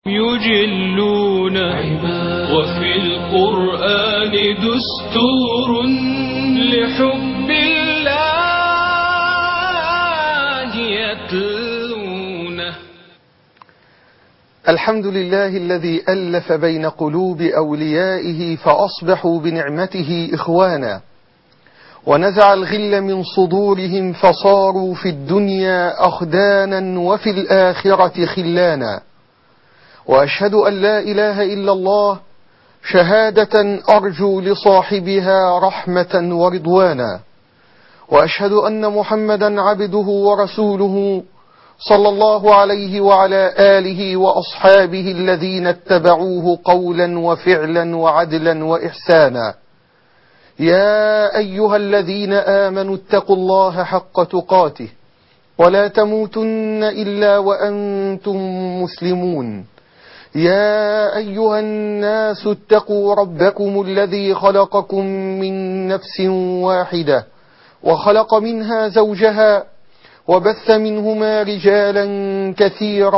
يجلون وفي القرآن دستور لحب الله يتلونه. الحمد لله الذي ألف بين قلوب أوليائه فأصبحوا بنعمته إخوانا، ونزع الغل من صدورهم فصاروا في الدنيا أخدانا وفي الآخرة خلانا. وأشهد أن لا إله إلا الله شهادة أرجو لصاحبها رحمة ورضوانا، وأشهد أن محمدا عبده ورسوله صلى الله عليه وعلى آله وأصحابه الذين اتبعوه قولا وفعلا وعدلا وإحسانا. يا أيها الذين آمنوا اتقوا الله حق تقاته ولا تموتن إلا وأنتم مسلمون. يا أيها الناس اتقوا ربكم الذي خلقكم من نفس واحدة وخلق منها زوجها وبث منهما رجالا كثيرا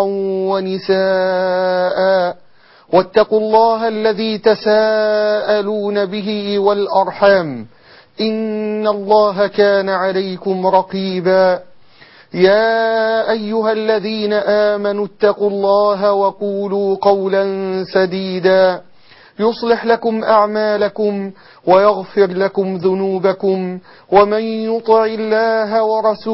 ونساء، واتقوا الله الذي تساءلون به والأرحام إن الله كان عليكم رقيبا. يا أيها الذين آمنوا اتقوا الله وقولوا قولا سديدا يصلح لكم أعمالكم ويغفر لكم ذنوبكم، ومن يطع الله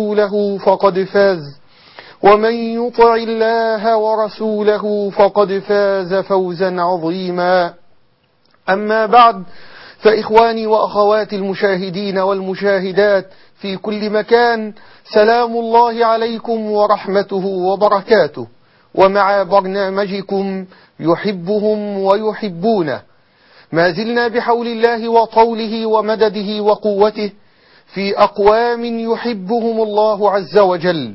ورسوله فقد فاز فوزا عظيما. أما بعد، فإخواني وأخواتي المشاهدين والمشاهدات في كل مكان، سلام الله عليكم ورحمته وبركاته، ومع برنامجكم يحبهم ويحبونه. ما زلنا بحول الله وطوله ومدده وقوته في أقوام يحبهم الله عز وجل.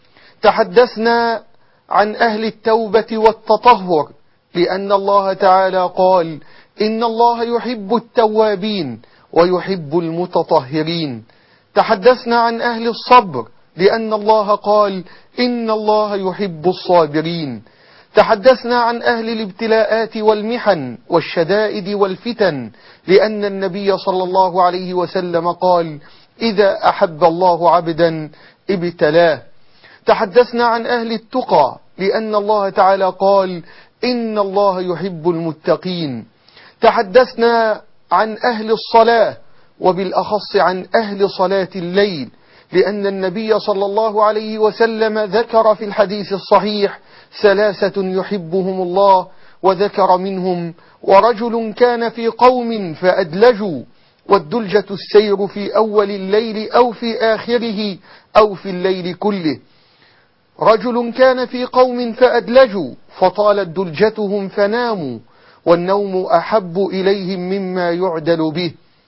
تحدثنا عن أهل التوبة والتطهر، لأن الله تعالى قال: إن الله يحب التوابين ويحب المتطهرين. تحدثنا عن أهل الصبر، لأن الله قال: إن الله يحب الصابرين. تحدثنا عن أهل الابتلاءات والمحن والشدائد والفتن، لأن النبي صلى الله عليه وسلم قال: إذا أحب الله عبدا ابتلاه. تحدثنا عن أهل التقى، لأن الله تعالى قال: إن الله يحب المتقين. تحدثنا عن أهل الصلاة، وبالأخص عن أهل صلاة الليل، لأن النبي صلى الله عليه وسلم ذكر في الحديث الصحيح 3 يحبهم الله، وذكر منهم: ورجل كان في قوم فأدلجوا، والدلجة السير في أول الليل أو في آخره أو في الليل كله. رجل كان في قوم فأدلجوا فطالت دلجتهم فناموا، والنوم أحب إليهم مما يعدل به،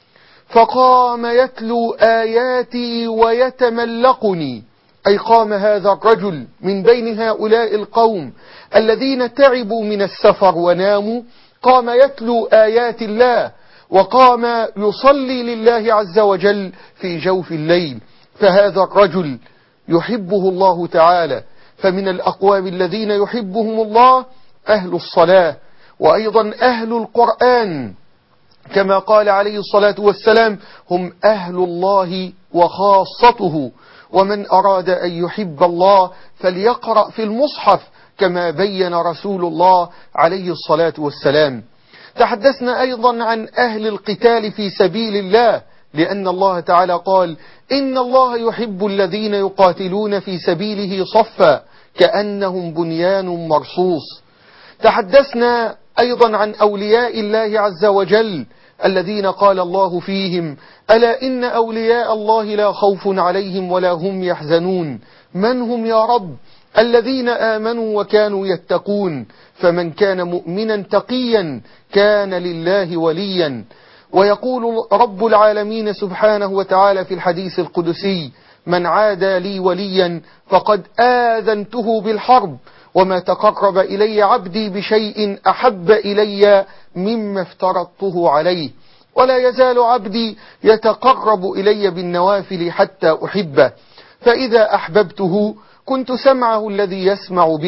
فقام يتلو آياتي ويتملقني. أي قام هذا الرجل من بين هؤلاء القوم الذين تعبوا من السفر وناموا، قام يتلو آيات الله، وقام يصلي لله عز وجل في جوف الليل. فهذا الرجل يحبه الله تعالى. فمن الأقوام الذين يحبهم الله أهل الصلاة، وأيضا أهل القرآن، كما قال عليه الصلاة والسلام: هم أهل الله وخاصته. ومن أراد أن يحب الله فليقرأ في المصحف، كما بين رسول الله عليه الصلاة والسلام. تحدثنا أيضا عن أهل القتال في سبيل الله، لأن الله تعالى قال: إن الله يحب الذين يقاتلون في سبيله صفا كأنهم بنيان مرصوص. تحدثنا أيضا عن أولياء الله عز وجل الذين قال الله فيهم: ألا إن أولياء الله لا خوف عليهم ولا هم يحزنون. من هم يا رب؟ الذين آمنوا وكانوا يتقون. فمن كان مؤمنا تقيا كان لله وليا. ويقول رب العالمين سبحانه وتعالى في الحديث القدسي: من عادى لي وليا فقد آذنته بالحرب، وما تقرب إلي عبدي بشيء أحب إلي مما افترضته عليه، ولا يزال عبدي يتقرب إلي بالنوافل حتى أحبه، فإذا أحببته كنت سمعه الذي يسمع به،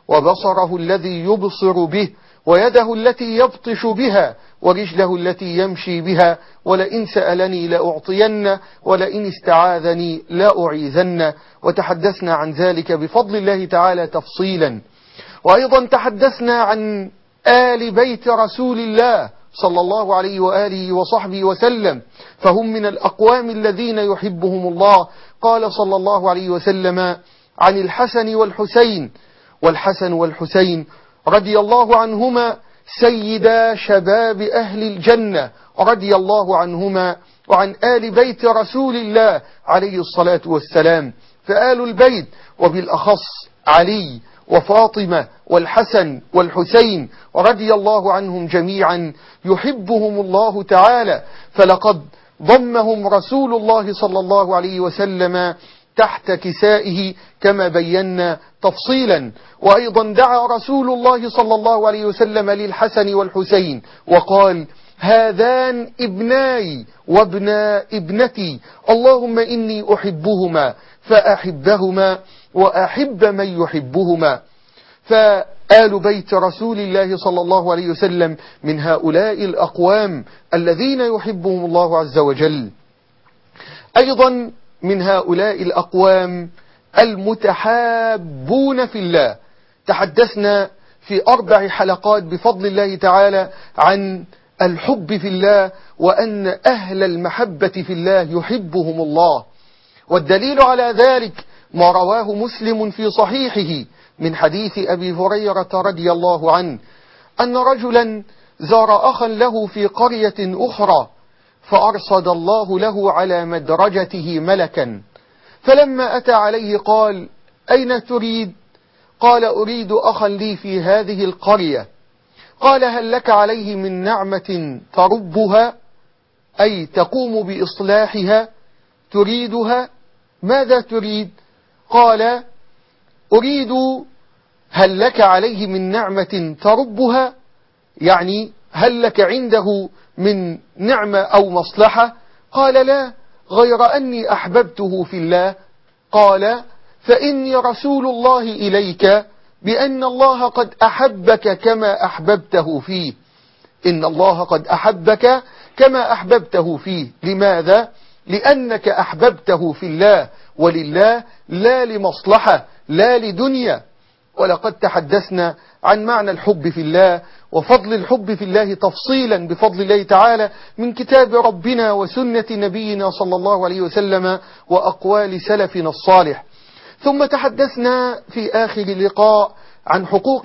وبصره الذي يبصر به، ويده التي يبطش بها، ورجله التي يمشي بها، ولئن سألني لأعطينه، ولئن استعاذني لأعيذنه. وتحدثنا عن ذلك بفضل الله تعالى تفصيلا. وأيضا تحدثنا عن آل بيت رسول الله صلى الله عليه وآله وصحبه وسلم، فهم من الأقوام الذين يحبهم الله. قال صلى الله عليه وسلم عن الحسن والحسين: والحسن والحسين رضي الله عنهما سيدا شباب أهل الجنة، رضي الله عنهما وعن آل بيت رسول الله عليه الصلاة والسلام. فآل البيت وبالأخص علي وفاطمة والحسن والحسين رضي الله عنهم جميعا يحبهم الله تعالى، فلقد ضمهم رسول الله صلى الله عليه وسلم تحت كسائه كما بينا تفصيلا. وأيضا دعا رسول الله صلى الله عليه وسلم للحسن والحسين وقال: هذان ابناي وابنا ابنتي، اللهم إني أحبهما فأحبهما وأحب من يحبهما. فآل بيت رسول الله صلى الله عليه وسلم من هؤلاء الأقوام الذين يحبهم الله عز وجل. أيضا من هؤلاء الأقوام المتحابون في الله. تحدثنا في 4 حلقات بفضل الله تعالى عن الحب في الله، وأن أهل المحبة في الله يحبهم الله. والدليل على ذلك ما رواه مسلم في صحيحه من حديث أبي هريرة رضي الله عنه أن رجلا زار أخا له في قرية أخرى، فأرصد الله له على مدرجته ملكا، فلما أتى عليه قال: أين تريد؟ قال: أريد أخا لي في هذه القرية. قال: هل لك عليه من نعمة تربها، أي تقوم بإصلاحها، تريدها؟ ماذا تريد؟ قال: أريد هل لك عليه من نعمة تربها، يعني هل لك عنده من نعمة أو مصلحة؟ قال: لا، غير أني أحببته في الله. قال: فإني رسول الله إليك بأن الله قد أحبك كما أحببته فيه. إن الله قد أحبك كما أحببته فيه. لماذا؟ لأنك أحببته في الله ولله، لا لمصلحة، لا لدنيا. ولقد تحدثنا عن معنى الحب في الله وفضل الحب في الله تفصيلا بفضل الله تعالى من كتاب ربنا وسنة نبينا صلى الله عليه وسلم وأقوال سلفنا الصالح. ثم تحدثنا في آخر لقاء عن حقوق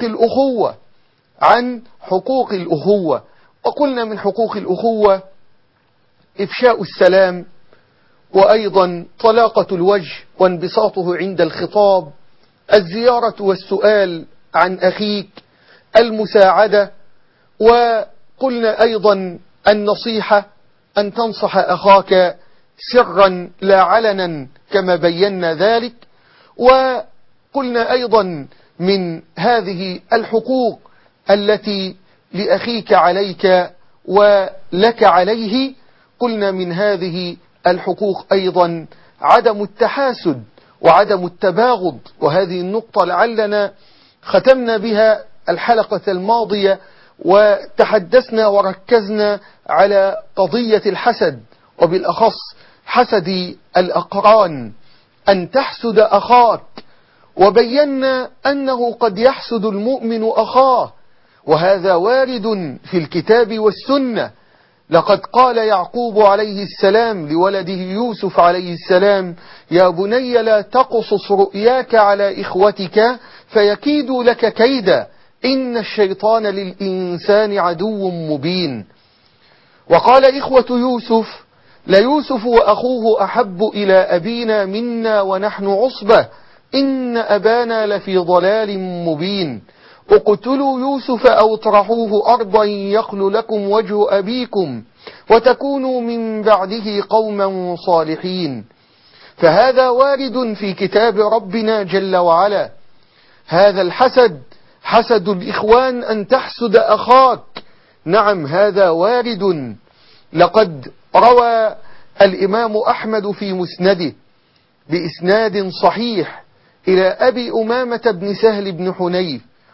الأخوة، وقلنا من حقوق الأخوة إفشاء السلام، وأيضا طلاقة الوجه وانبساطه عند الخطاب، الزيارة والسؤال عن أخيك، المساعدة، وقلنا أيضا النصيحة، أن تنصح أخاك سرا لا علنا كما بينا ذلك. وقلنا أيضا من هذه الحقوق التي لأخيك عليك ولك عليه، قلنا من هذه الحقوق أيضا عدم التحاسد وعدم التباغض، وهذه النقطة لعلنا ختمنا بها الحلقة الماضية، وتحدثنا وركزنا على قضية الحسد، وبالأخص حسد الأقران، أن تحسد أخاك. وبينا أنه قد يحسد المؤمن أخاه، وهذا وارد في الكتاب والسنة. لقد قال يعقوب عليه السلام لولده يوسف عليه السلام: يا بني لا تقصص رؤياك على إخوتك فيكيدوا لك كيدا، إن الشيطان للإنسان عدو مبين. وقال إخوة يوسف: ليوسف وأخوه أحب إلى أبينا منا ونحن عصبة، إن أبانا لفي ضلال مبين. اقتلوا يوسف أو اطرحوه أرضا يخل لكم وجه أبيكم وتكونوا من بعده قوما صالحين. فهذا وارد في كتاب ربنا جل وعلا. هذا الحسد، حسد الإخوان، أن تحسد أخاك، نعم هذا وارد. لقد روى الإمام أحمد في مسنده بإسناد صحيح إلى أبي أمامة بن سهل بن حنيف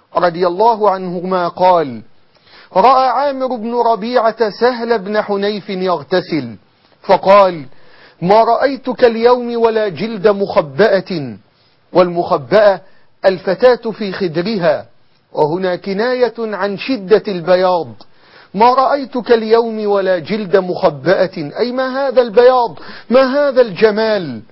رضي الله عنهما قال: رأى عامر بن ربيعة سهل بن حنيف يغتسل فقال: ما رأيتك اليوم ولا جلد مخبأة. والمخبأة الفتاة في خدرها، وهنا كناية عن شدة البياض. ما رأيتك اليوم ولا جلد مخبأة، أي ما هذا البياض، ما هذا الجمال.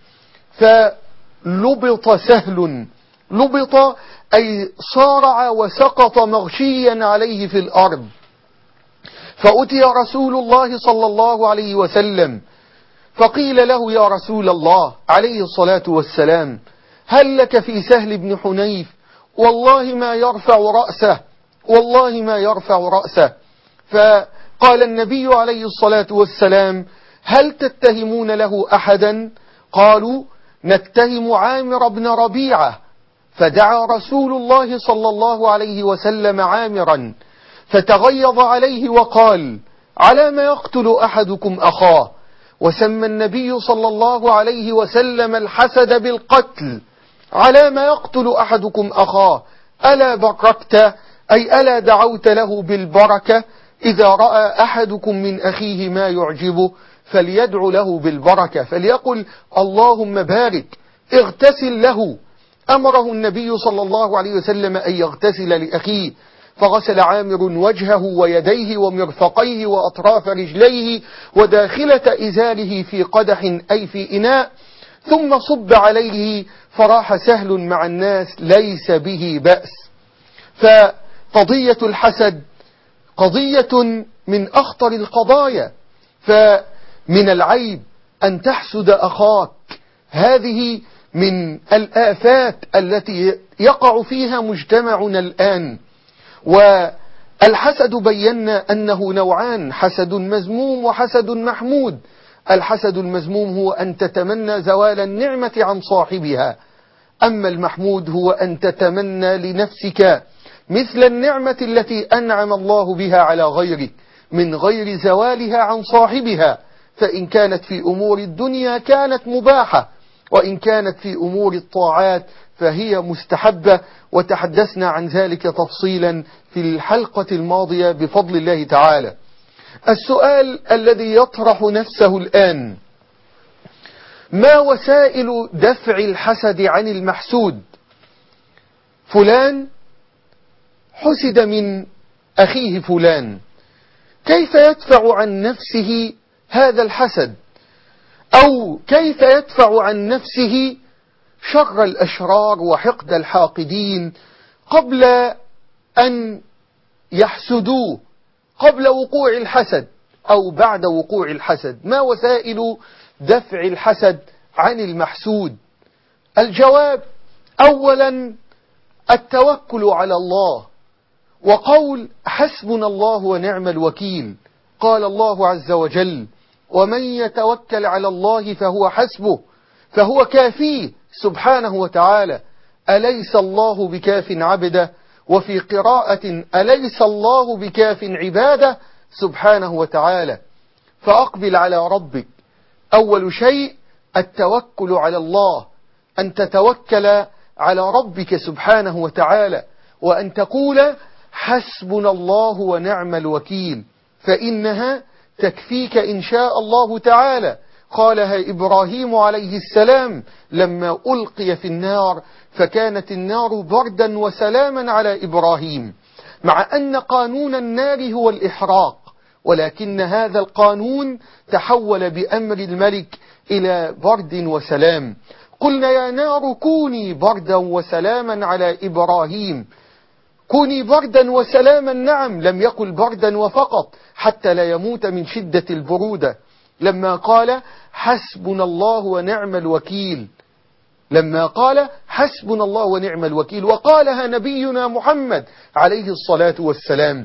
فلبط سهل، لبط أي صارع وسقط مغشيا عليه في الأرض. فأتي رسول الله صلى الله عليه وسلم فقيل له: يا رسول الله عليه الصلاة والسلام، هل لك في سهل بن حنيف؟ والله ما يرفع رأسه، والله ما يرفع رأسه. فقال النبي عليه الصلاة والسلام: هل تتهمون له أحدا؟ قالوا: نتهم عامر بن ربيعة. فدعا رسول الله صلى الله عليه وسلم عامرا فتغيظ عليه وقال: على ما يقتل أحدكم أخاه؟ وسمى النبي صلى الله عليه وسلم الحسد بالقتل. على ما يقتل أحدكم أخاه؟ ألا بركت، أي ألا دعوت له بالبركة؟ إذا رأى أحدكم من أخيه ما يعجبه فليدع له بالبركة، فليقل: اللهم بارك، اغتسل له. أمره النبي صلى الله عليه وسلم أن يغتسل لأخيه، فغسل عامر وجهه ويديه ومرفقيه وأطراف رجليه وداخلة إزاره في قدح أي في إناء، ثم صب عليه فراح سهل مع الناس ليس به بأس. فقضية الحسد قضية من أخطر القضايا، فمن العيب أن تحسد أخاك. هذه من الآفات التي يقع فيها مجتمعنا الآن. والحسد بينا أنه نوعان: حسد مذموم وحسد محمود. الحسد المذموم هو أن تتمنى زوال النعمة عن صاحبها، أما المحمود هو أن تتمنى لنفسك مثل النعمة التي أنعم الله بها على غيرك من غير زوالها عن صاحبها. فإن كانت في أمور الدنيا كانت مباحة، وإن كانت في أمور الطاعات فهي مستحبة، وتحدثنا عن ذلك تفصيلا في الحلقة الماضية بفضل الله تعالى. السؤال الذي يطرح نفسه الآن: ما وسائل دفع الحسد عن المحسود؟ فلان حسد من أخيه فلان، كيف يدفع عن نفسه هذا الحسد؟ أو كيف يدفع عن نفسه شر الأشرار وحقد الحاقدين قبل أن يحسدوه، قبل وقوع الحسد أو بعد وقوع الحسد؟ ما وسائل دفع الحسد عن المحسود؟ الجواب: أولا التوكل على الله، وقول حسبنا الله ونعم الوكيل. قال الله عز وجل: ومن يتوكل على الله فهو حسبه، فهو كافيه سبحانه وتعالى. أليس الله بكاف عبده؟ وفي قراءة: أليس الله بكاف عباده سبحانه وتعالى. فأقبل على ربك. أول شيء التوكل على الله، أن تتوكل على ربك سبحانه وتعالى، وأن تقول حسبنا الله ونعم الوكيل، فإنها تكفيك إن شاء الله تعالى. قالها إبراهيم عليه السلام لما ألقي في النار، فكانت النار بردا وسلاما على إبراهيم، مع أن قانون النار هو الإحراق، ولكن هذا القانون تحول بأمر الملك إلى برد وسلام. قلنا: يا نار كوني بردا وسلاما على إبراهيم. كوني بردا وسلاما، نعم، لم يقل بردا وفقط حتى لا يموت من شدة البرودة. لما قال حسبنا الله ونعم الوكيل، لما قال حسبنا الله ونعم الوكيل، وقالها نبينا محمد عليه الصلاة والسلام.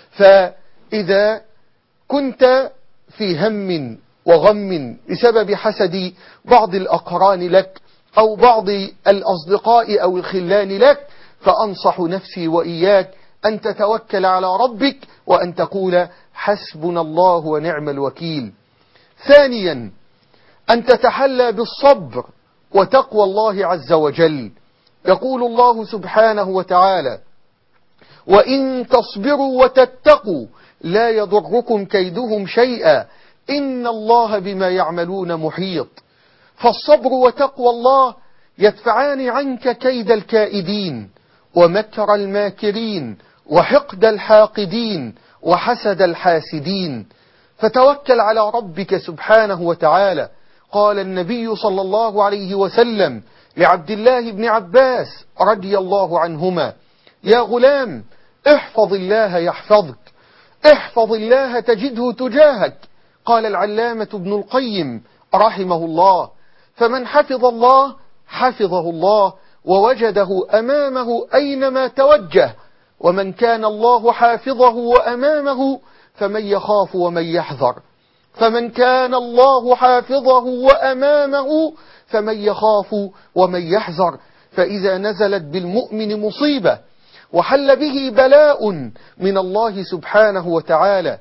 فإذا كنت في هم وغم بسبب حسد بعض الأقران لك أو بعض الأصدقاء أو الخلان لك، فأنصح نفسي وإياك أن تتوكل على ربك وأن تقول حسبنا الله ونعم الوكيل. ثانيا أن تتحلى بالصبر وتقوى الله عز وجل. يقول الله سبحانه وتعالى: وإن تصبروا وتتقوا لا يضركم كيدهم شيئا إن الله بما يعملون محيط. فالصبر وتقوى الله يدفعان عنك كيد الكائدين ومكر الماكرين وحقد الحاقدين وحسد الحاسدين. فتوكل على ربك سبحانه وتعالى. قال النبي صلى الله عليه وسلم لعبد الله بن عباس رضي الله عنهما: يا غلام احفظ الله يحفظك، احفظ الله تجده تجاهك. قال العلامة ابن القيم رحمه الله: فمن حفظ الله حفظه الله ووجده أمامه أينما توجه، ومن كان الله حافظه وأمامه فمن يخاف ومن يحذر. فمن كان الله حافظه وأمامه فمن يخاف ومن يحذر. فإذا نزلت بالمؤمن مصيبة وحل به بلاء من الله سبحانه وتعالى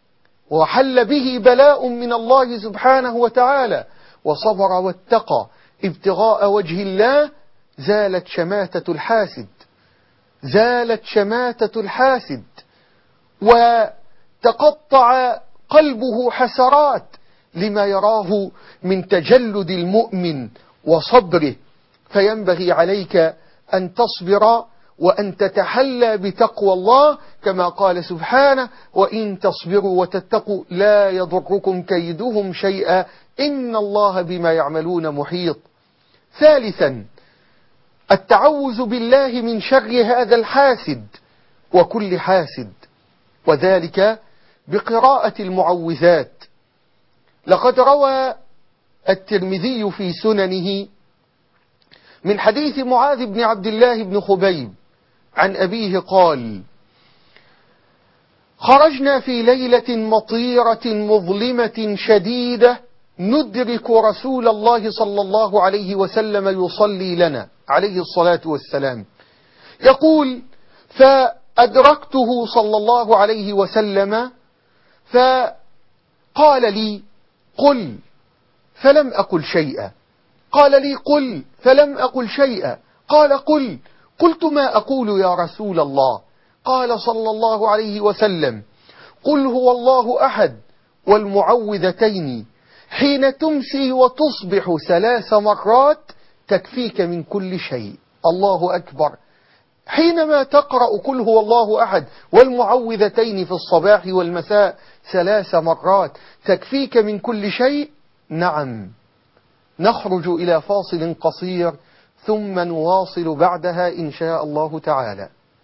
وصبر واتقى ابتغاء وجه الله زالت شماتة الحاسد وتقطع قلبه حسرات لما يراه من تجلد المؤمن وصبره. فينبغي عليك أن تصبر وأن تتحلى بتقوى الله كما قال سبحانه: وإن تصبروا وتتقوا لا يضركم كيدهم شيئا إن الله بما يعملون محيط. ثالثا التعوذ بالله من شر هذا الحاسد وكل حاسد، وذلك بقراءة المعوذات. لقد روى الترمذي في سننه من حديث معاذ بن عبد الله بن خبيب عن أبيه قال: خرجنا في ليلة مطيرة مظلمة شديدة ندرك رسول الله صلى الله عليه وسلم يصلي لنا عليه الصلاة والسلام. يقول: فأدركته صلى الله عليه وسلم فقال لي: قل، فلم أقل شيئا. قال لي: قل، فلم أقل شيئا. قال: قل. قلت: ما أقول يا رسول الله؟ قال صلى الله عليه وسلم: قل هو الله أحد والمعوذتين حين تمسي وتصبح 3 مرات تكفيك من كل شيء. الله أكبر. حينما تقرأ قل هو الله أحد والمعوذتين في الصباح والمساء 3 مرات تكفيك من كل شيء. نعم. نخرج إلى فاصل قصير ثم نواصل بعدها إن شاء الله تعالى.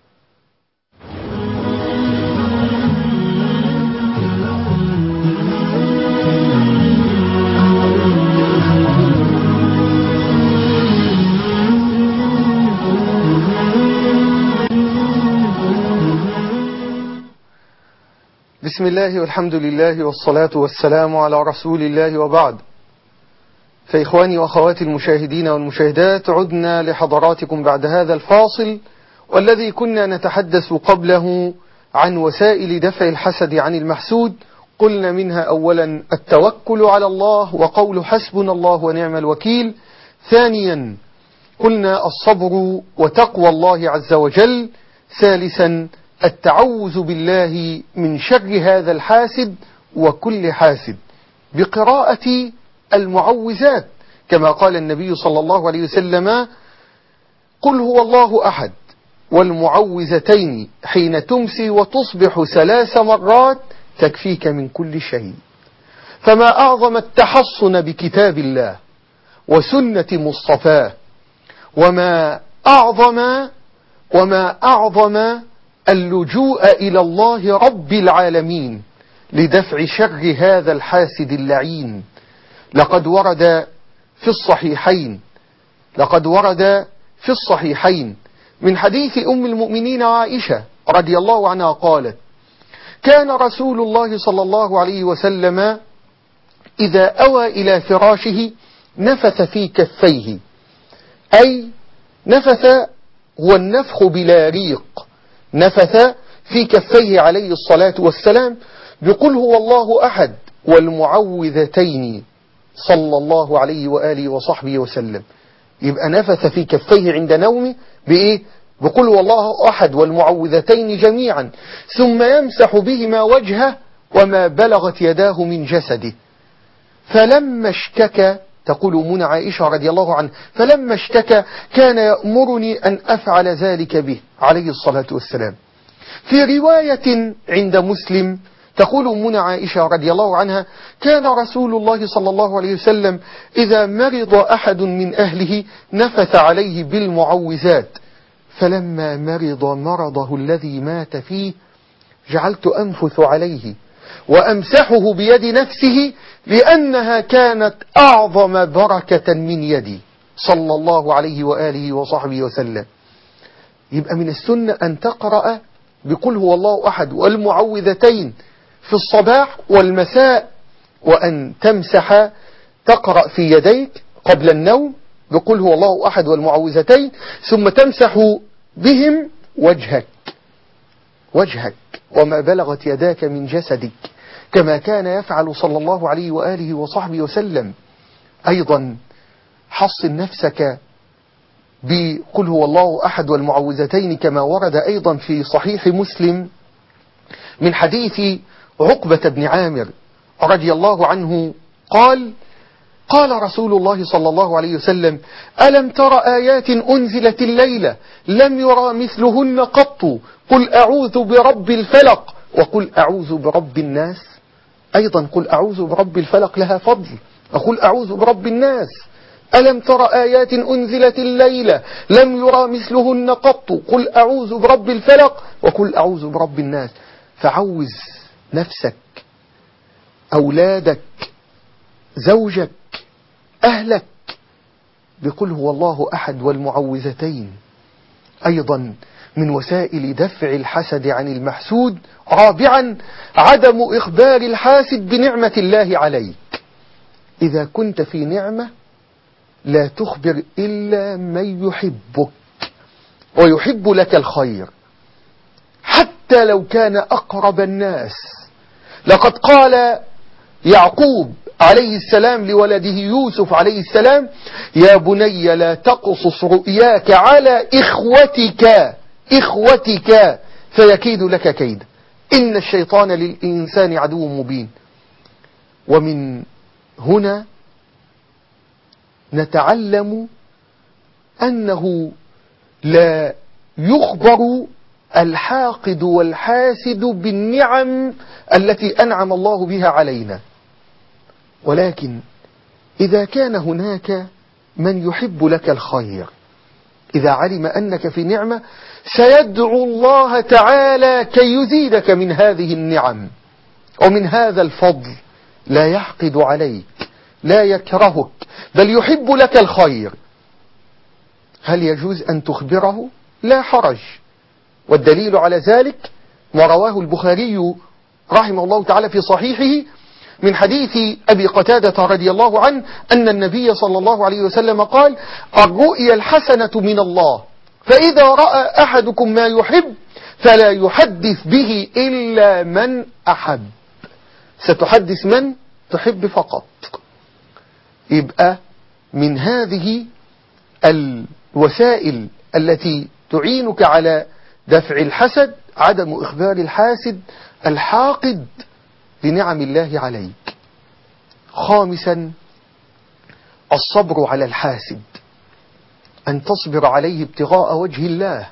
بسم الله والحمد لله والصلاة والسلام على رسول الله، وبعد. فإخواني وأخواتي المشاهدين والمشاهدات، عدنا لحضراتكم بعد هذا الفاصل، والذي كنا نتحدث قبله عن وسائل دفع الحسد عن المحسود. قلنا منها أولا التوكل على الله وقول حسبنا الله ونعم الوكيل. ثانيا قلنا الصبر وتقوى الله عز وجل. ثالثا التعوذ بالله من شر هذا الحاسد وكل حاسد بقراءة المعوذات كما قال النبي صلى الله عليه وسلم: قل هو الله أحد والمعوذتين حين تمسي وتصبح 3 مرات تكفيك من كل شيء. فما أعظم التحصن بكتاب الله وسنة مصطفاه، وما أعظم اللجوء إلى الله رب العالمين لدفع شر هذا الحاسد اللعين. لقد ورد في الصحيحين من حديث أم المؤمنين عائشة رضي الله عنها قالت: كان رسول الله صلى الله عليه وسلم إذا أوى إلى فراشه نفث في كفيه، أي نفث هو النفخ بلا ريق، نفث في كفيه عليه الصلاة والسلام بقل هو الله أحد والمعوذتين صلى الله عليه وآله وصحبه وسلم. يبقى نفث في كفيه عند نومه بإيه؟ بقول هو الله أحد والمعوذتين جميعا، ثم يمسح بهما وجهه وما بلغت يداه من جسده. فلما اشتكى، تقول أمنا عائشة رضي الله عنها، فلما اشتكى كان يأمرني أن أفعل ذلك به عليه الصلاة والسلام. في رواية عند مسلم تقول أمنا عائشة رضي الله عنها: كان رسول الله صلى الله عليه وسلم إذا مرض أحد من أهله نفث عليه بالمعوذات، فلما مرض مرضه الذي مات فيه جعلت أنفث عليه وأمسحه بيد نفسه لأنها كانت أعظم بركة من يدي، صلى الله عليه وآله وصحبه وسلم. يبقى من السنة أن تقرأ بقل هو الله أحد والمعوذتين في الصباح والمساء، وأن تمسح تقرأ في يديك قبل النوم بقل هو الله أحد والمعوذتين، ثم تمسح بهم وجهك وما بلغت يداك من جسدك، كما كان يفعل صلى الله عليه وآله وصحبه وسلم. أيضا حصن نفسك بقل هو الله أحد والمعوذتين، كما ورد أيضا في صحيح مسلم من حديث عقبة بن عامر رضي الله عنه قال: قال رسول الله صلى الله عليه وسلم: ألم تر آيات أنزلت الليلة لم يرى مثلهن قط، قل أعوذ برب الفلق وقل أعوذ برب الناس. أيضا قل أعوذ برب الفلق لها فضل، وقل أعوذ برب الناس. ألم تر آيات أنزلت الليلة لم يرى مثلهن قط، قل أعوذ برب الفلق وقل أعوذ برب الناس. فعوذ نفسك، أولادك، زوجك، أهلك بقل هو الله أحد والمعوذتين. أيضا من وسائل دفع الحسد عن المحسود: رابعا عدم إخبار الحاسد بنعمة الله عليك. إذا كنت في نعمة لا تخبر إلا من يحبك ويحب لك الخير، حتى لو كان أقرب الناس. لقد قال يعقوب عليه السلام لولده يوسف عليه السلام: يا بني لا تقصص رؤياك على إخوتك فيكيد لك كيدا، إن الشيطان للإنسان عدو مبين. ومن هنا نتعلم أنه لا يخبر الحاقد والحاسد بالنعم التي أنعم الله بها علينا، ولكن إذا كان هناك من يحب لك الخير، إذا علم أنك في نعمة سيدعو الله تعالى كي يزيدك من هذه النعم ومن هذا الفضل، لا يحقد عليك، لا يكرهك، بل يحب لك الخير. هل يجوز أن تخبره؟ لا حرج. والدليل على ذلك ما رواه البخاري رحمه الله تعالى في صحيحه من حديث أبي قتادة رضي الله عنه أن النبي صلى الله عليه وسلم قال: الرؤيا الحسنة من الله، فإذا رأى أحدكم ما يحب فلا يحدث به إلا من أحب. ستحدث من تحب فقط. يبقى من هذه الوسائل التي تعينك على دفع الحسد عدم إخبار الحاسد الحاقد بنعم الله عليك. خامسا الصبر على الحاسد، أن تصبر عليه ابتغاء وجه الله.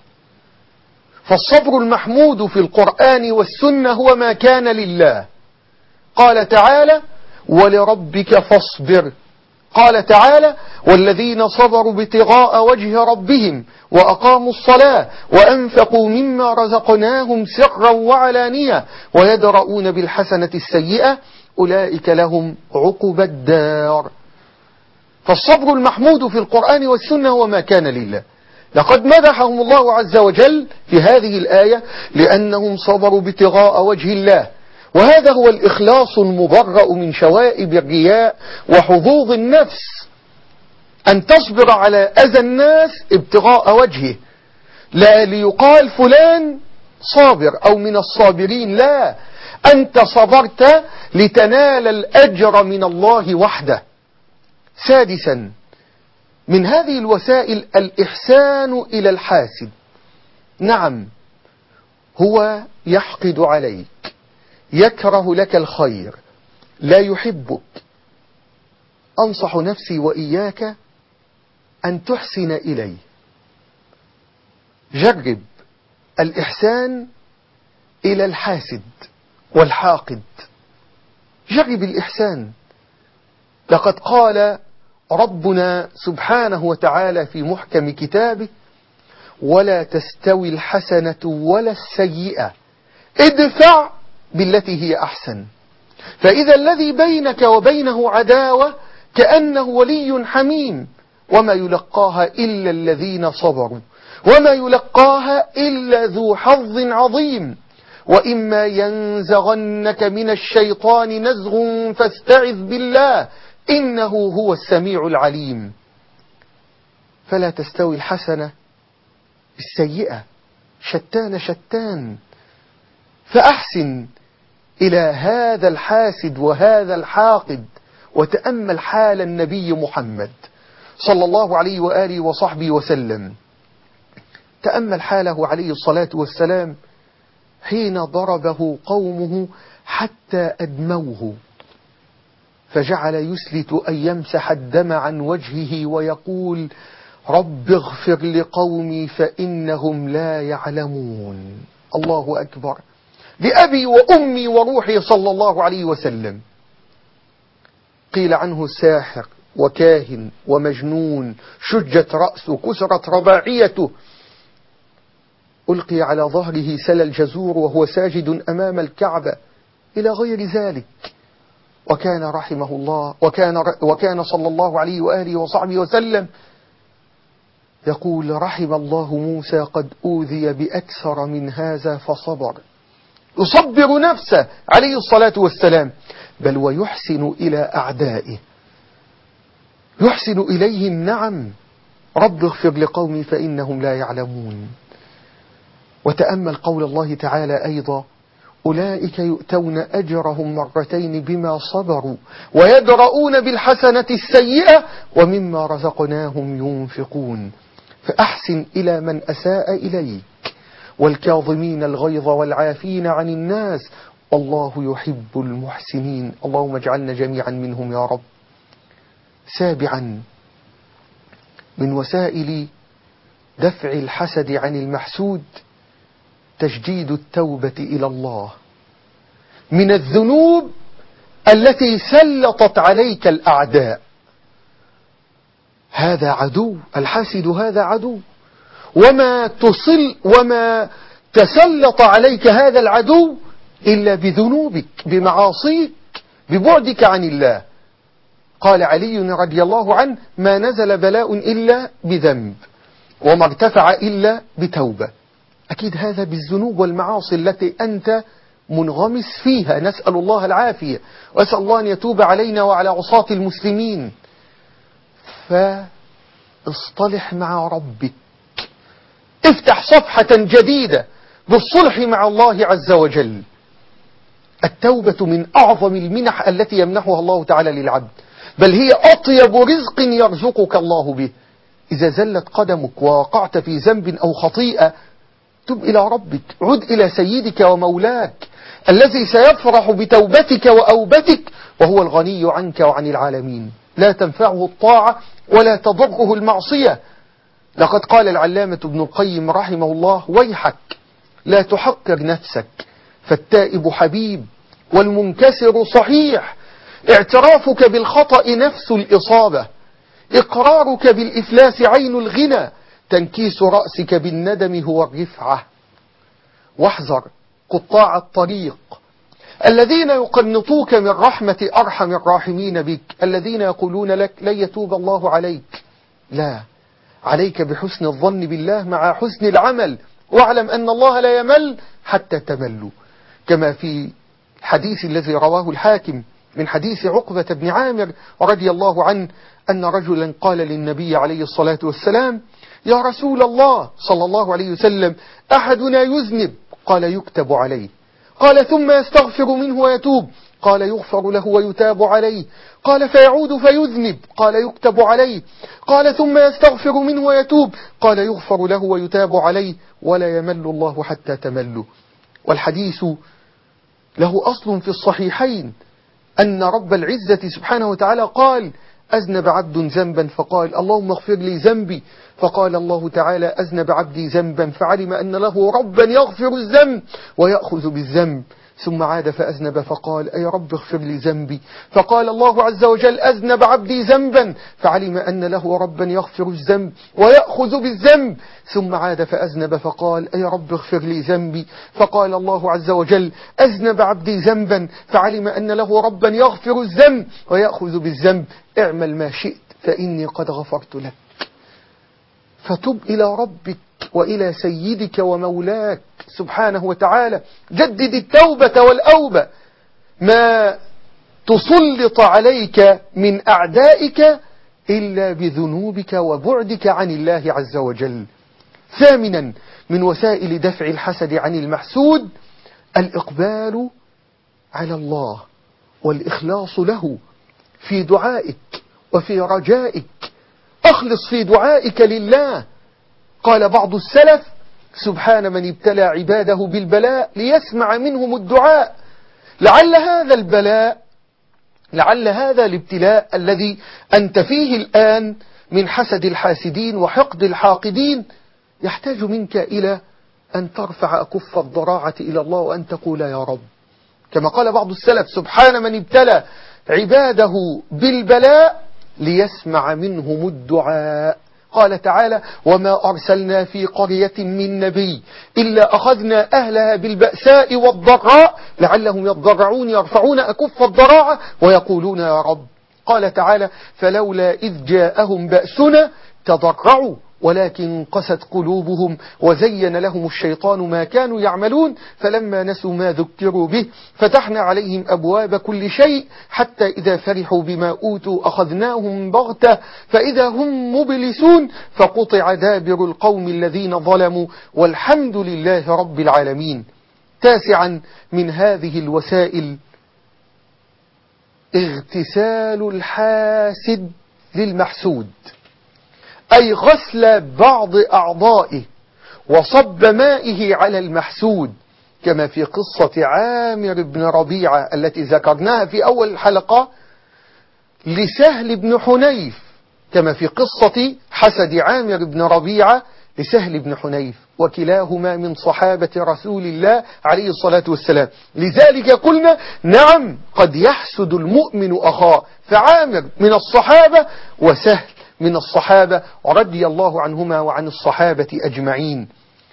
فالصبر المحمود في القرآن والسنة هو ما كان لله. قال تعالى: ولربك فاصبر. قال تعالى: والذين صبروا ابتغاء وجه ربهم وأقاموا الصلاة وأنفقوا مما رزقناهم سرا وعلانية ويدرؤون بالحسنة السيئة أولئك لهم عقبى الدار. فالصبر المحمود في القرآن والسنة هو ما كان لله. لقد مدحهم الله عز وجل في هذه الآية لأنهم صبروا ابتغاء وجه الله، وهذا هو الإخلاص المبرأ من شوائب الرياء وحظوظ النفس. أن تصبر على أذى الناس ابتغاء وجهه، لا ليقال فلان صابر أو من الصابرين، لا، أنت صبرت لتنال الأجر من الله وحده. سادسا من هذه الوسائل الإحسان إلى الحاسد، نعم، هو يحقد عليك، يكره لك الخير، لا يحبك. أنصح نفسي وإياك أن تحسن إليه. جرب الإحسان إلى الحاسد والحاقد. جرب الإحسان. لقد قال ربنا سبحانه وتعالى في محكم كتابه: ولا تستوي الحسنة ولا السيئة، ادفع بالتي هي أحسن، فإذا الذي بينك وبينه عداوة كأنه ولي حميم، وما يلقاها إلا الذين صبروا وما يلقاها إلا ذو حظ عظيم، وإما ينزغنك من الشيطان نزغ فاستعذ بالله إنه هو السميع العليم. فلا تستوي الحسنة بالسيئة، شتان شتان. فأحسن إلى هذا الحاسد وهذا الحاقد، وتأمل حال النبي محمد صلى الله عليه وآله وصحبه وسلم. تأمل حاله عليه الصلاة والسلام حين ضربه قومه حتى أدموه، فجعل يسلت أن يمسح الدم عن وجهه ويقول: رب اغفر لقومي فإنهم لا يعلمون. الله أكبر. بأبي وأمي وروحي صلى الله عليه وسلم. قيل عنه ساحر وكاهن ومجنون، شجت رأسه، كسرت رباعيته، ألقي على ظهره سل الجزور وهو ساجد أمام الكعبة، إلى غير ذلك. وكان رحمه الله وكان صلى الله عليه وآله وصحبه وسلم يقول: رحم الله موسى قد أوذي بأكثر من هذا فصبر. يصبر نفسه عليه الصلاة والسلام، بل ويحسن إلى أعدائه، يحسن إليهم. نعم، رب اغفر لقومي فإنهم لا يعلمون. وتأمل قول الله تعالى أيضا: أولئك يؤتون أجرهم مرتين بما صبروا ويدرؤون بالحسنة السيئة ومما رزقناهم ينفقون. فأحسن إلى من أساء إليك، والكاظمين الغيظ والعافين عن الناس، والله يحب المحسنين. اللهم اجعلنا جميعا منهم يا رب. سابعا، من وسائل دفع الحسد عن المحسود تجديد التوبة إلى الله من الذنوب التي سلطت عليك الأعداء. هذا عدو، الحاسد هذا عدو، وما تسلط عليك هذا العدو إلا بذنوبك، بمعاصيك، ببعدك عن الله. قال علي رضي الله عنه: ما نزل بلاء إلا بذنب، وما ارتفع إلا بتوبة. أكيد هذا بالذنوب والمعاصي التي أنت منغمس فيها. نسأل الله العافية، وأسأل الله أن يتوب علينا وعلى عصاة المسلمين. فاصطلح مع ربك، افتح صفحة جديدة بالصلح مع الله عز وجل. التوبة من أعظم المنح التي يمنحها الله تعالى للعبد، بل هي أطيب رزق يرزقك الله به. إذا زلت قدمك ووقعت في ذنب أو خطيئة، تب إلى ربك، عد إلى سيدك ومولاك الذي سيفرح بتوبتك وأوبتك، وهو الغني عنك وعن العالمين. لا تنفعه الطاعة ولا تضره المعصية. لقد قال العلامة ابن القيم رحمه الله: ويحك لا تحقر نفسك، فالتائب حبيب والمنكسر صحيح. اعترافك بالخطأ نفس الإصابة، إقرارك بالإفلاس عين الغنى، تنكيس رأسك بالندم هو الرفعة. واحذر قطاع الطريق الذين يقنطوك من رحمة أرحم الراحمين بك، الذين يقولون لك لن يتوب الله عليك. لا، عليك بحسن الظن بالله مع حسن العمل، واعلم أن الله لا يمل حتى تملوا، كما في الحديث الذي رواه الحاكم من حديث عقبة بن عامر رضي الله عنه أن رجلا قال للنبي عليه الصلاة والسلام: يا رسول الله صلى الله عليه وسلم، أحدنا يذنب؟ قال: يكتب عليه. قال: ثم يستغفر منه ويتوب؟ قال يغفر له ويتاب عليه. قال فيعود فيذنب. قال يكتب عليه. قال ثم يستغفر منه ويتوب. قال يغفر له ويتاب عليه ولا يمل الله حتى تملوا. والحديث له أصل في الصحيحين أن رب العزة سبحانه وتعالى قال أذنب عبد ذنبا فقال اللهم اغفر لي ذنبي، فقال الله تعالى أذنب عبدي ذنبا فعلم أن له ربا يغفر الذنب ويأخذ بالذنب، ثم عاد فأذنب فقال أي رب اغفر لي ذنبي، فقال الله عز وجل أذنب عبدي ذنبا فعلم أن له ربا يغفر الذنب ويأخذ بالذنب، ثم عاد فأذنب فقال أي رب اغفر لي ذنبي، فقال الله عز وجل أذنب عبدي ذنبا فعلم أن له ربا يغفر الذنب ويأخذ بالذنب، اعمل ما شئت فإني قد غفرت لك. فتب إلى ربك وإلى سيدك ومولاك سبحانه وتعالى، جدد التوبة والأوبة، ما تسلط عليك من أعدائك إلا بذنوبك وبعدك عن الله عز وجل. ثامنا من وسائل دفع الحسد عن المحسود الإقبال على الله والإخلاص له في دعائك وفي رجائك. أخلص في دعائك لله. قال بعض السلف سبحان من ابتلى عباده بالبلاء ليسمع منهم الدعاء. لعل هذا الابتلاء الذي أنت فيه الآن من حسد الحاسدين وحقد الحاقدين يحتاج منك إلى أن ترفع أكف الضراعة إلى الله وأن تقول يا رب، كما قال بعض السلف سبحان من ابتلى عباده بالبلاء ليسمع منهم الدعاء. قال تعالى وما أرسلنا في قرية من نبي إلا أخذنا أهلها بالبأساء والضراء لعلهم يضرعون يرفعون أكف الضراعة ويقولون يا رب. قال تعالى فلولا إذ جاءهم بأسنا تضرعوا ولكن قست قلوبهم وزين لهم الشيطان ما كانوا يعملون فلما نسوا ما ذكروا به فتحنا عليهم أبواب كل شيء حتى إذا فرحوا بما أوتوا أخذناهم بغتة فإذا هم مبلسون فقطع دابر القوم الذين ظلموا والحمد لله رب العالمين. تاسعا من هذه الوسائل اغتسال الحاسد للمحسود، أي غسل بعض أعضائه وصب مائه على المحسود، كما في قصة عامر بن ربيعة التي ذكرناها في أول الحلقة لسهل بن حنيف، كما في قصة حسد عامر بن ربيعة لسهل بن حنيف، وكلاهما من صحابة رسول الله عليه الصلاة والسلام. لذلك قلنا نعم قد يحسد المؤمن أخاه، فعامر من الصحابة وسهل من الصحابة رضي الله عنهما وعن الصحابة أجمعين.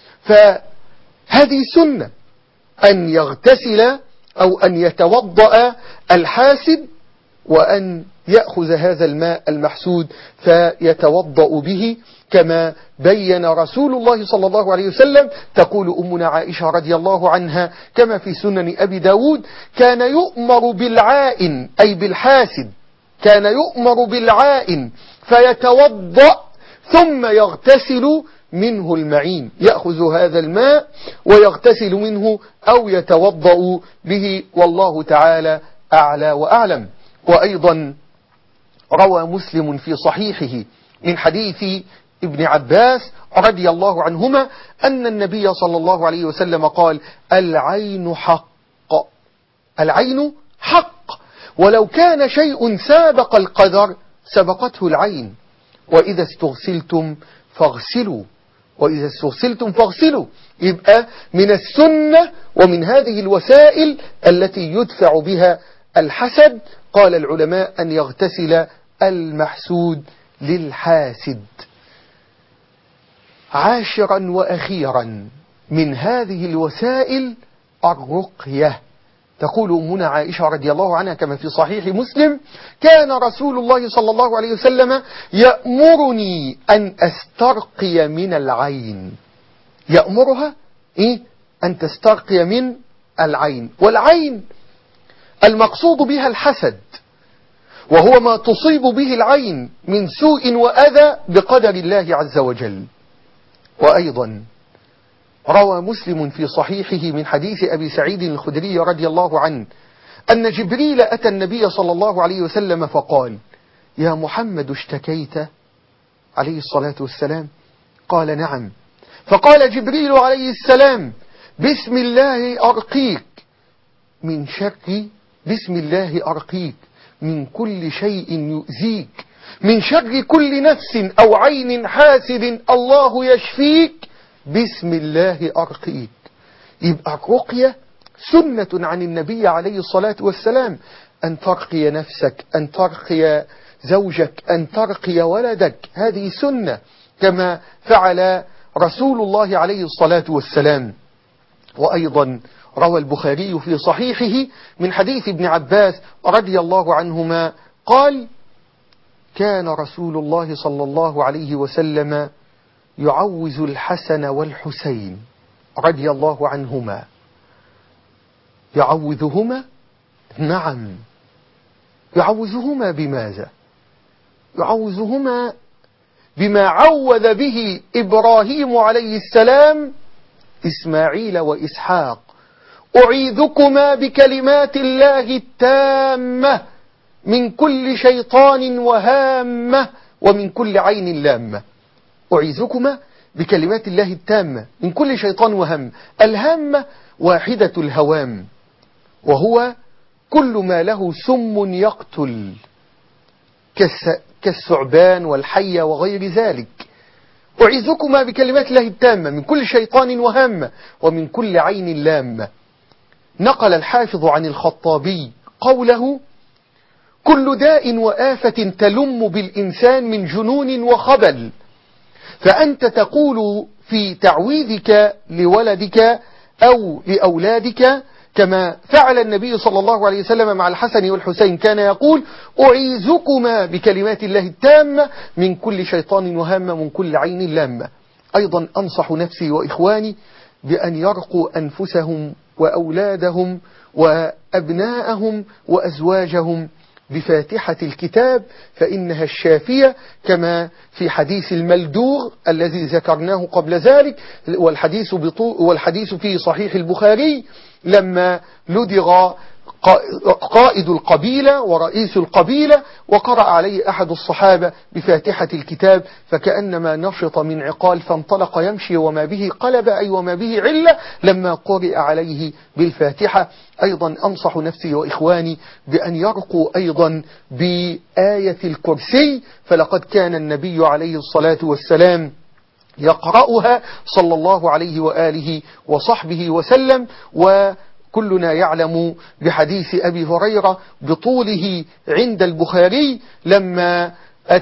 فهذه سنة أن يغتسل أو أن يتوضأ الحاسد وأن يأخذ هذا الماء المحسود فيتوضأ به كما بين رسول الله صلى الله عليه وسلم. تقول أمنا عائشة رضي الله عنها كما في سنن أبي داود كان يؤمر بالعائن أي بالحاسد، كان يؤمر بالعائن فيتوضأ ثم يغتسل منه المعين، يأخذ هذا الماء ويغتسل منه أو يتوضأ به، والله تعالى أعلى وأعلم. وأيضا روى مسلم في صحيحه من حديث ابن عباس رضي الله عنهما أن النبي صلى الله عليه وسلم قال العين حق، العين حق، ولو كان شيء سابق القدر سبقته العين، وإذا استغسلتم فاغسلوا، وإذا استغسلتم فاغسلوا. يبقى من السنة ومن هذه الوسائل التي يدفع بها الحسد قال العلماء أن يغتسل المحسود للحاسد. عاشرا وأخيرا من هذه الوسائل الرقية. تقول أمنا عائشة رضي الله عنها كما في صحيح مسلم كان رسول الله صلى الله عليه وسلم يأمرني أن أسترقي من العين. يأمرها أن تسترقي من العين، والعين المقصود بها الحسد، وهو ما تصيب به العين من سوء وأذى بقدر الله عز وجل. وأيضا روى مسلم في صحيحه من حديث أبي سعيد الخدري رضي الله عنه أن جبريل أتى النبي صلى الله عليه وسلم فقال: يا محمد اشتكيت؟ عليه الصلاة والسلام قال: نعم. فقال جبريل عليه السلام: بسم الله أرقيك من شر، بسم الله أرقيك من كل شيء يؤذيك، من شر كل نفس أو عين حاسد الله يشفيك، بسم الله أرقيك. يبقى الرقية سنة عن النبي عليه الصلاة والسلام، أن ترقي نفسك، أن ترقي زوجك، أن ترقي ولدك، هذه سنة كما فعل رسول الله عليه الصلاة والسلام. وأيضا روى البخاري في صحيحه من حديث ابن عباس رضي الله عنهما قال: كان رسول الله صلى الله عليه وسلم يعوز الحسن والحسين رضي الله عنهما. يعوذهما؟ نعم. يعوذهما بماذا؟ يعوذهما بما عوذ به إبراهيم عليه السلام إسماعيل وإسحاق: أعيذكما بكلمات الله التامة من كل شيطان وهامة ومن كل عين لامة. أعيذكما بكلمات الله التامة من كل شيطان وهم. الهامة واحدة الهوام، وهو كل ما له سم يقتل كالثعبان والحية وغير ذلك. أعيذكما بكلمات الله التامة من كل شيطان وهامة ومن كل عين لامة. نقل الحافظ عن الخطابي قوله: كل داء وآفة تلم بالإنسان من جنون وخبل، فأنت تقول في تعويذك لولدك أو لأولادك كما فعل النبي صلى الله عليه وسلم مع الحسن والحسين، كان يقول: أعيذكما بكلمات الله التامة من كل شيطان وهامة من كل عين لامة. أيضا أنصح نفسي وإخواني بأن يرقوا أنفسهم وأولادهم وأبناءهم وأزواجهم بفاتحة الكتاب، فإنها الشافية، كما في حديث الملدوغ الذي ذكرناه قبل ذلك، والحديث في صحيح البخاري لما لدغ قائد القبيلة ورئيس القبيلة وقرأ عليه أحد الصحابة بفاتحة الكتاب فكأنما نشط من عقال فانطلق يمشي وما به قلب، أي وما به علة، لما قرئ عليه بالفاتحة. أيضا أنصح نفسي وإخواني بأن يرقوا أيضا بآية الكرسي، فلقد كان النبي عليه الصلاة والسلام يقرأها صلى الله عليه وآله وصحبه وسلم. وكلنا يعلم بحديث أبي هريرة بطوله عند البخاري لما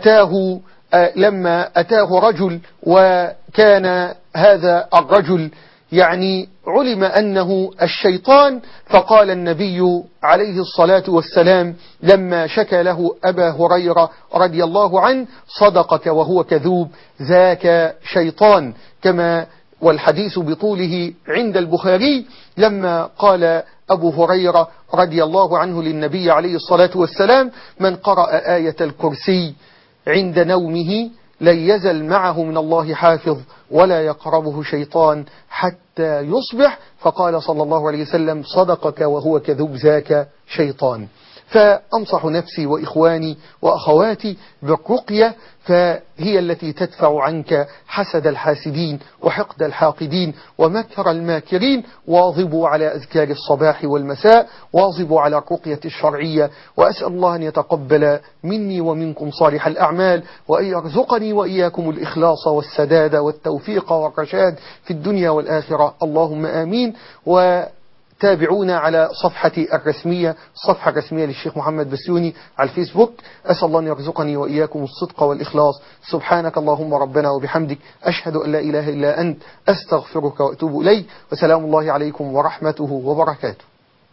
أتاه رجل، وكان هذا الرجل يعني علم أنه الشيطان، فقال النبي عليه الصلاة والسلام لما شكى له أبا هريرة رضي الله عنه: صدقك وهو كذوب، ذاك شيطان. كما والحديث بطوله عند البخاري لما قال أبو هريرة رضي الله عنه للنبي عليه الصلاة والسلام: من قرأ آية الكرسي عند نومه لن يزل معه من الله حافظ ولا يقربه شيطان حتى يصبح. فقال صلى الله عليه وسلم: صدقك وهو كذوب، ذاك شيطان. فأنصح نفسي وإخواني وأخواتي بالرقية، فهي التي تدفع عنك حسد الحاسدين وحقد الحاقدين ومكر الماكرين. واظبوا على أذكار الصباح والمساء، واظبوا على الرقية الشرعية، وأسأل الله أن يتقبل مني ومنكم صالح الأعمال، وأن يرزقني وإياكم الإخلاص والسداد والتوفيق والرشاد في الدنيا والآخرة، اللهم آمين. تابعونا على صفحتي الرسمية، الصفحة الرسمية للشيخ محمد بسيوني على الفيسبوك. أسأل الله أن يرزقني وإياكم الصدق والإخلاص. سبحانك اللهم ربنا وبحمدك، أشهد أن لا إله إلا أنت، أستغفرك وأتوب إليك، وسلام الله عليكم ورحمته وبركاته.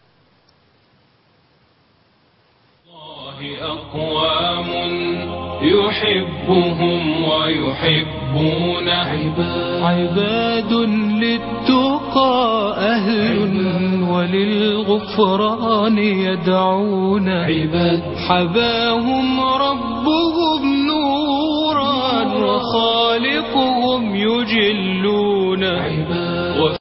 أقوام يحبهم ويحبون عباد للتقى أهل وللغفران يدعون حباهم ربهم نورا وخالقهم يجلون